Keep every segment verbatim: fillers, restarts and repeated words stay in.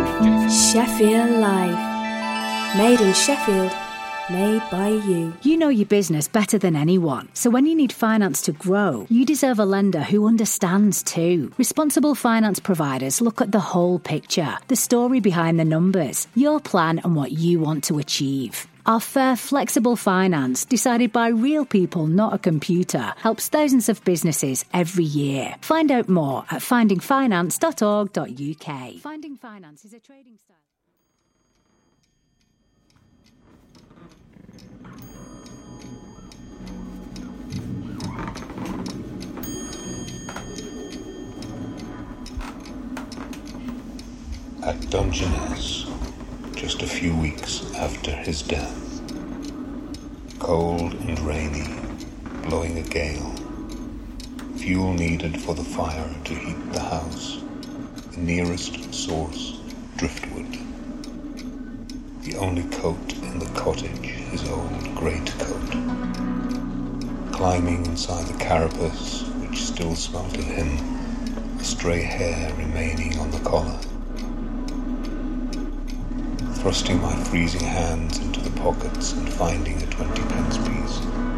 Sheffield Life. Made in Sheffield. Made by you. You know your business better than anyone. So when you need finance to grow, you deserve a lender who understands too. Responsible finance providers look at the whole picture, the story behind the numbers, your plan and what you want to achieve. Our fair, flexible finance, decided by real people, not a computer, helps thousands of businesses every year. Find out more at finding finance dot org dot U K. Finding Finance is a trading style. At Dungeness, just a few weeks after his death, cold and rainy, blowing a gale, fuel needed for the fire to heat the house, the nearest source, driftwood. The only coat in the cottage, his old great coat. Climbing inside the carapace, which still smelt of him, a stray hair remaining on the collar. Thrusting my freezing hands into the pockets and finding a twenty pence piece.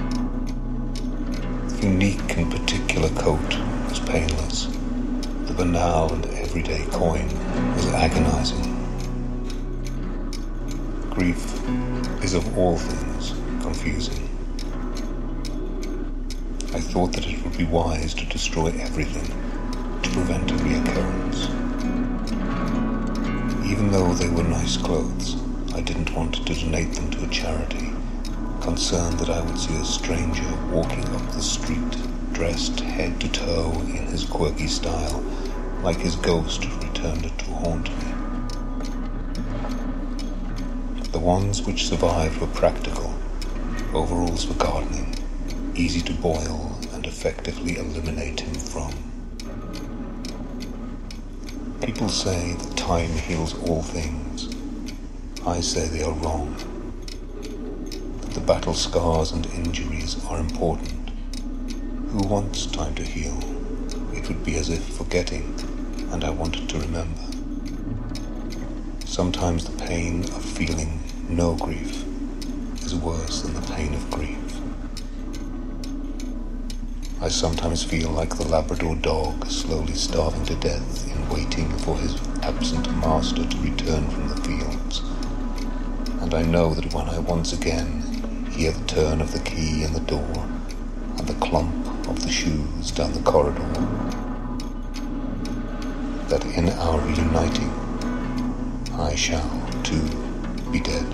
The unique and particular coat was painless. The banal and everyday coin was agonizing. Grief is of all things confusing. I thought that it would be wise to destroy everything to prevent a reoccurrence. Even though they were nice clothes, I didn't want to donate them to a charity, concerned that I would see a stranger walking up the street, dressed head to toe in his quirky style, like his ghost returned to haunt me. The ones which survived were practical, overalls for gardening, easy to boil and effectively eliminate him from. People say that time heals all things. I say they are wrong. That the battle scars and injuries are important. Who wants time to heal? It would be as if forgetting, and I wanted to remember. Sometimes the pain of feeling no grief is worse than the pain of grief. I sometimes feel like the Labrador dog slowly starving to death in waiting for his absent master to return from the fields. And I know that when I once again hear the turn of the key in the door and the clump of the shoes down the corridor, that in our reuniting I shall too be dead.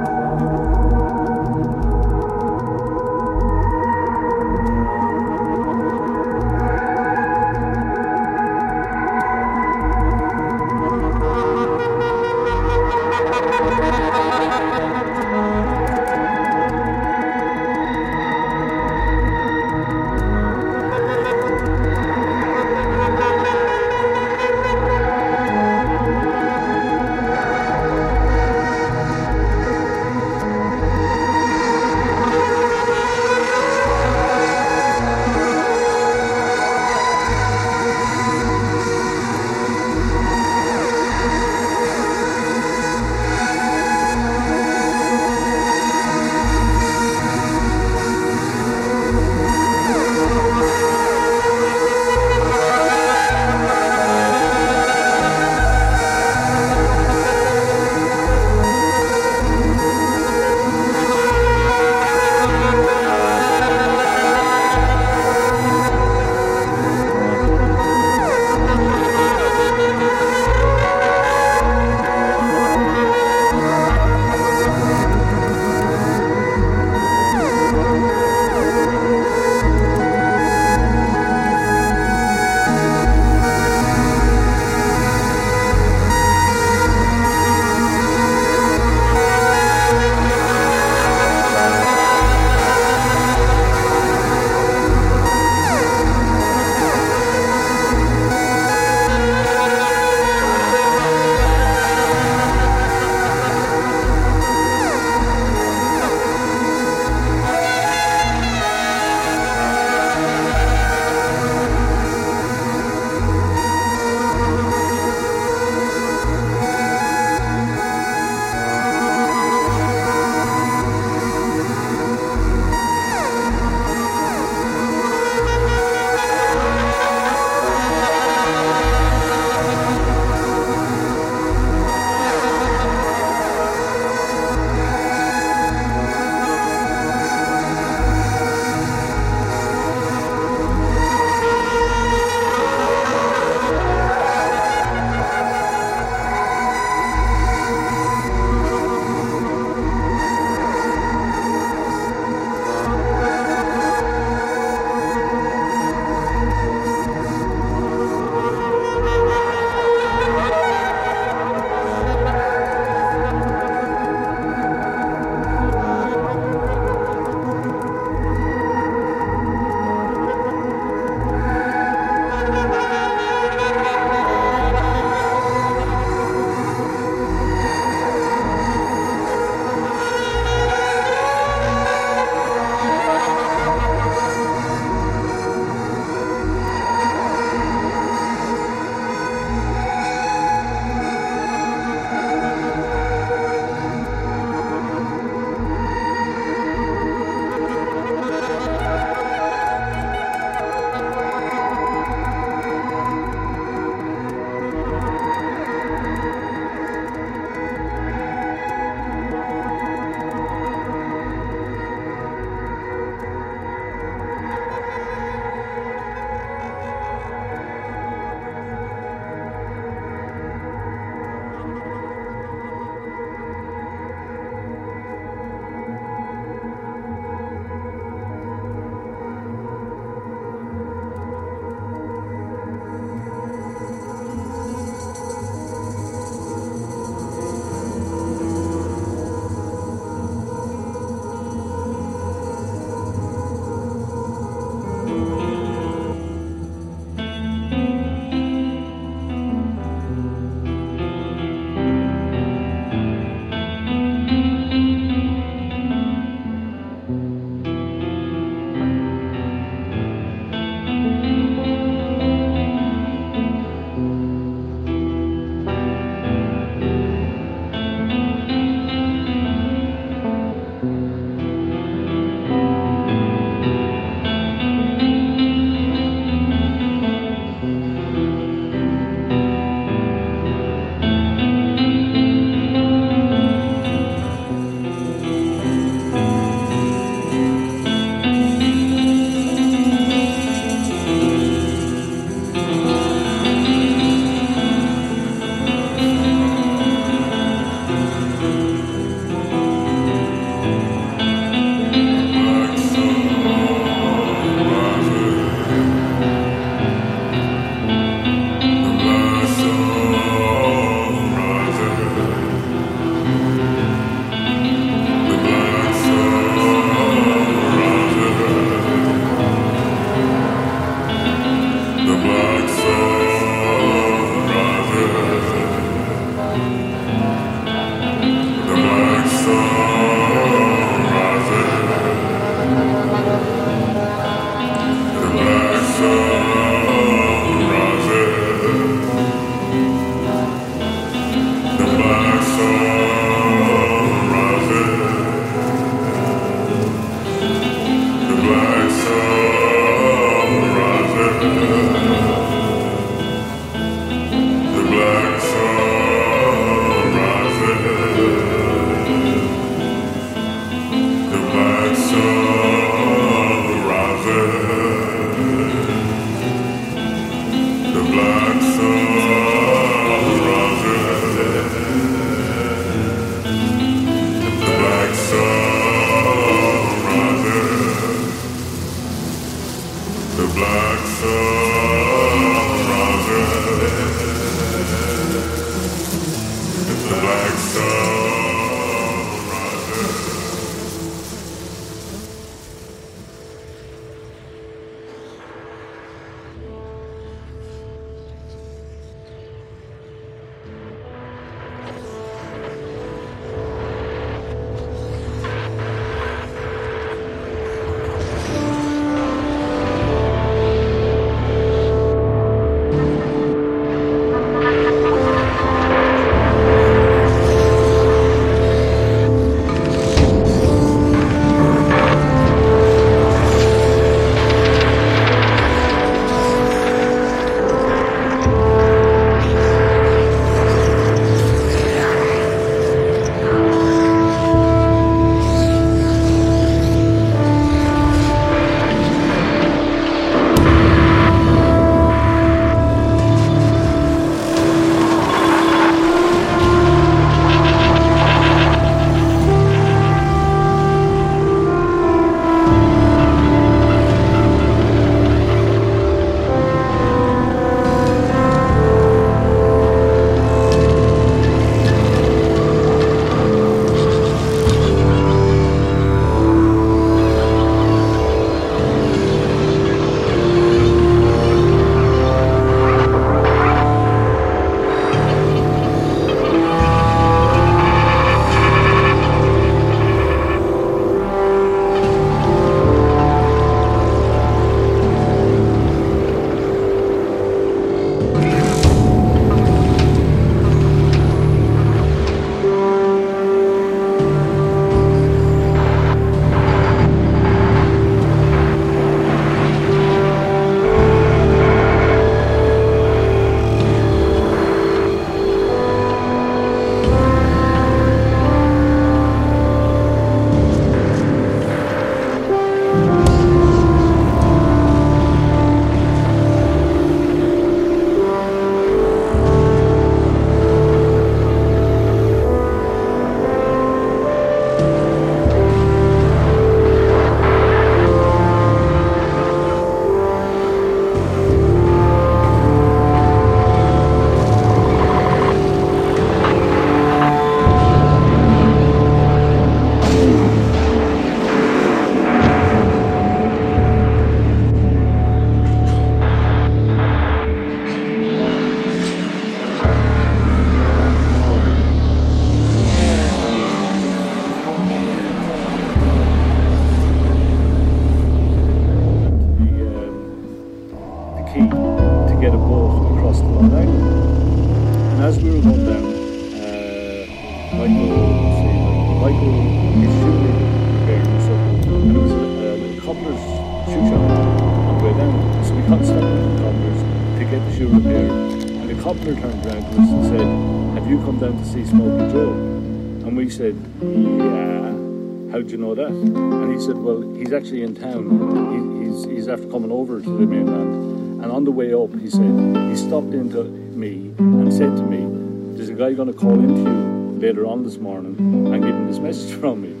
He's actually in town. He, he's, he's after coming over to the mainland. And on the way up, he said, he stopped into me and said to me, there's a guy going to call into you later on this morning and give him this message from me.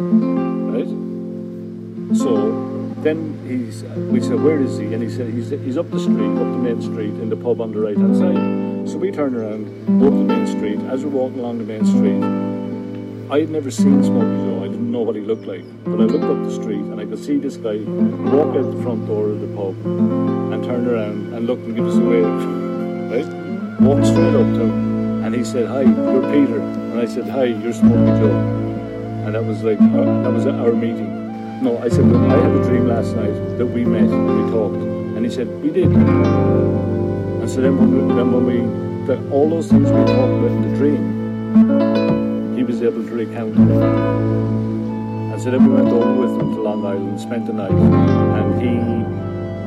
Right? So then he's, we said, where is he? And he said, he's, he's up the street, up the main street, in the pub on the right-hand side. So we turned around, go up the main street. As we're walking along the main street, I had never seen Smokey Joe. I didn't know what he looked like. But I looked up the street and I could see this guy walk out the front door of the pub and turn around and look and give us a wave. Right? Walked straight up to him and he said, hi, you're Peter. And I said, hi, you're Smokey Joe. And that was like, our, that was our meeting. No, I said, I had a dream last night that we met and we talked. And he said, we did. And so then when we, then when we the, all those things we talked about in the dream, he was able to recount them. And so then we went over with him to Long Island, spent the night, and he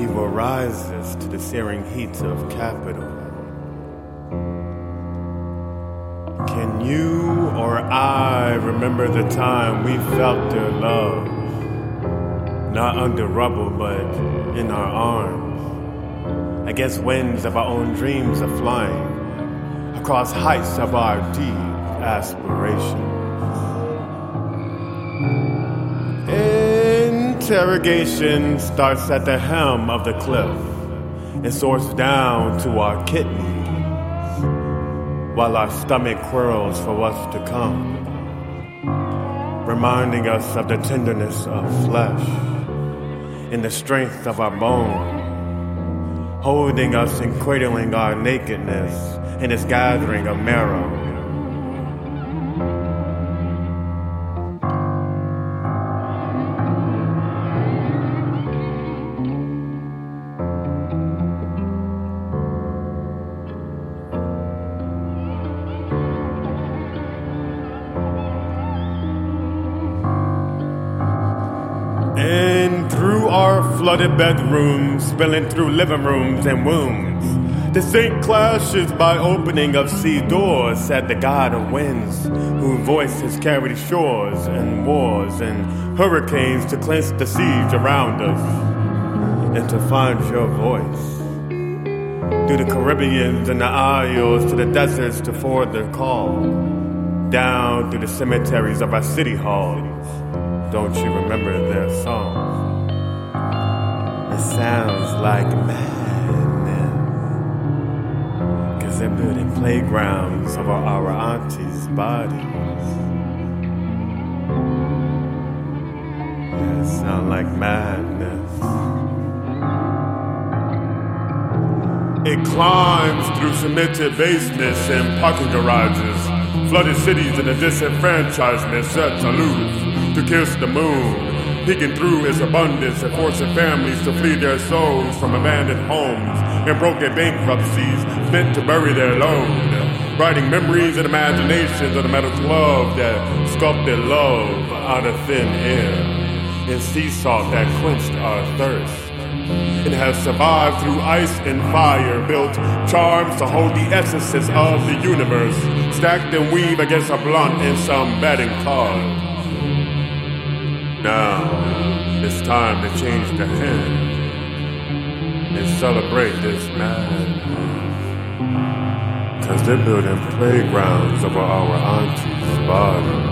evil rises to the searing heat of capital. Can you or I remember the time we felt their love? Not under rubble, but in our arms, against winds of our own dreams of flying, across heights of our deep aspirations. Interrogation starts at the helm of the cliff and soars down to our kidneys, while our stomach whirls for what's to come, reminding us of the tenderness of flesh and the strength of our bone, holding us and cradling our nakedness in its gathering of marrow. Flooded bedrooms, spilling through living rooms and wombs. The sink clashes by opening of sea doors, said the god of winds, whose voice has carried shores and wars and hurricanes to cleanse the siege around us, and to find your voice. Through the Caribbeans and the Isles, to the deserts to forward their call, down through the cemeteries of our city halls. Don't you remember their songs? It sounds like madness, 'cause they're building playgrounds of our, our aunties' bodies. Yeah, it sounds like madness. It climbs through cemented basements and parking garages, flooded cities and the disenfranchisement set to loose to kiss the moon, peeking through its abundance and forcing families to flee their souls from abandoned homes and broken bankruptcies meant to bury their load, writing memories and imaginations of the metal glove that sculpted love out of thin air, and sea salt that quenched our thirst. It has survived through ice and fire, built charms to hold the essences of the universe, stacked and weave against a blunt in some betting card. Now, it's time to change the hand and celebrate this madness, 'cause they're building playgrounds over our auntie's body.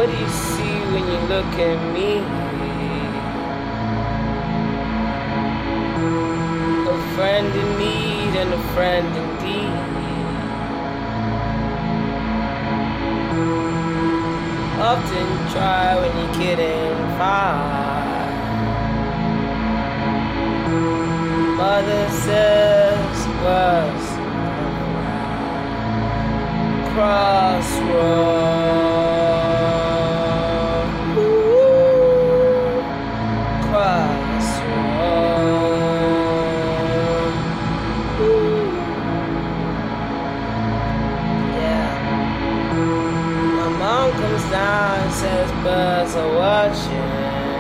What do you see when you look at me? A friend in need and a friend indeed. Often try when you couldn't find. Mother says was crossroad. Ooh, crossroad. Ooh. Yeah. My mom comes down and says birds are watching.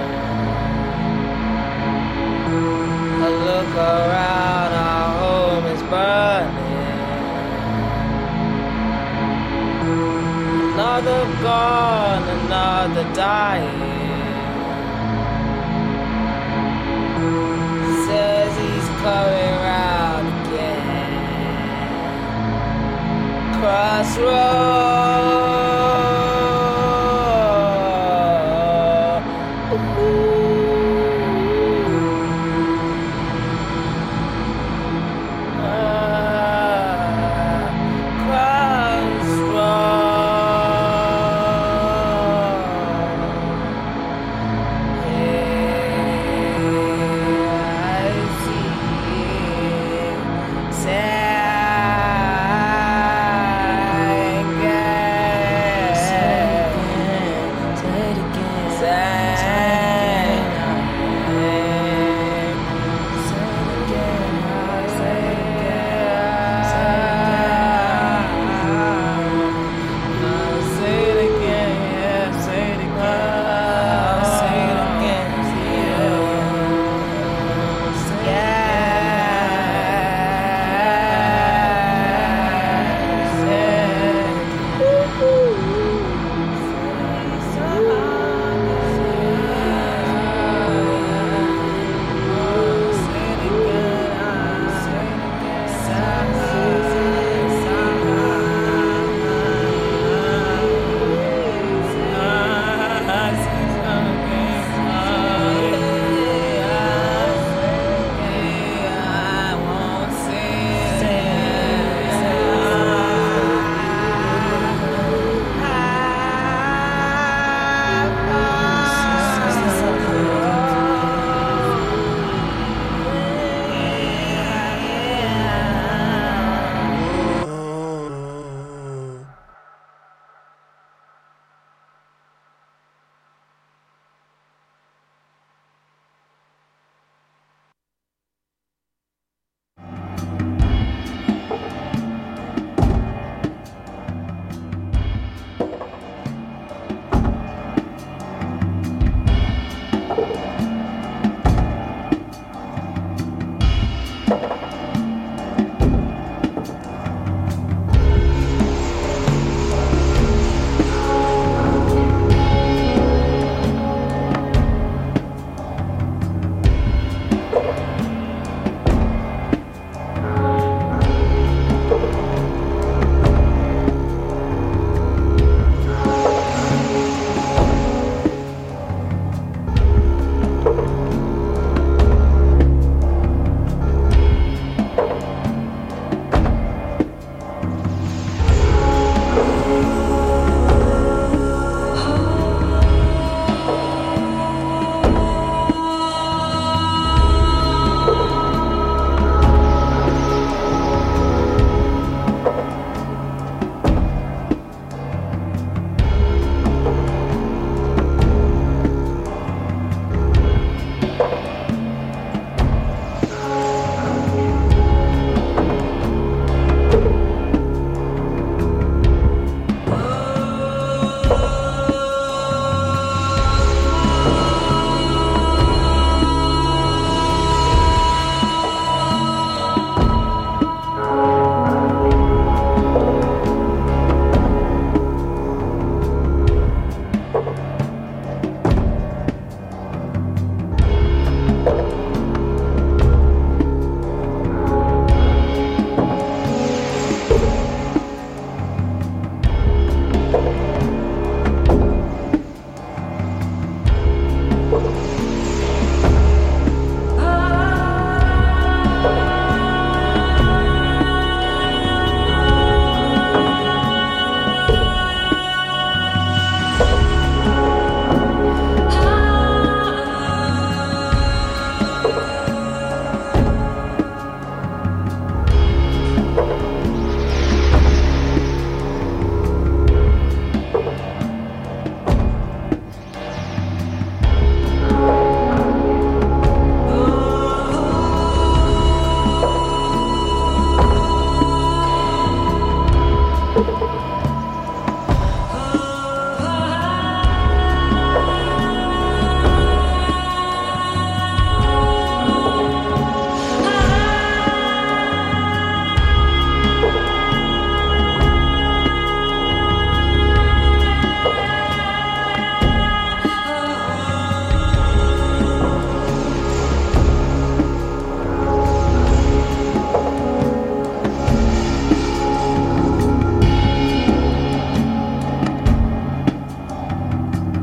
I look around, our home is burning. Another gone, another dying. Says he's coming round again. Crossroad. Ooh. Sang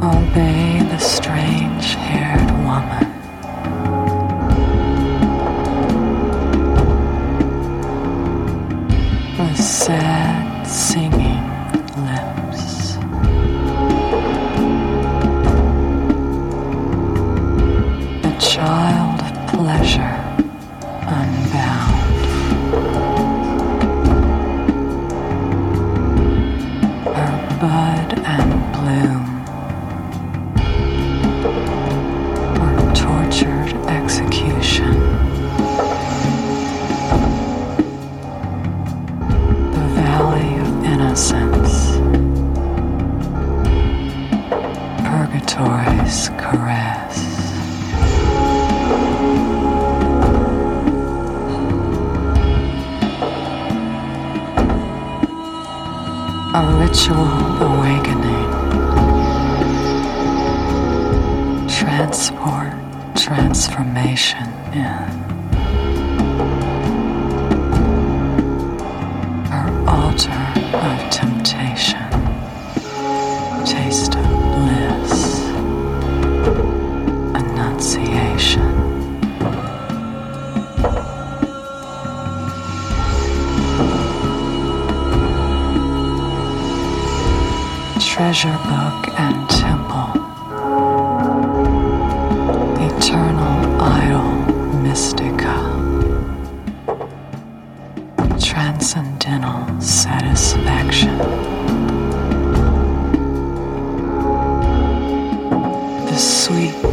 Obey the strange-haired woman. With sad singing lips. The child of pleasure unbound. Her bud and bloom. Her tortured execution. The valley of innocence. Purgatory's caress. A ritual awakening. Transport, transformation in. Her altar of temptation. Taste of bliss. Annunciation. Treasure book and temple. Eternal idol mystica. Transcendental satisfaction. The sweet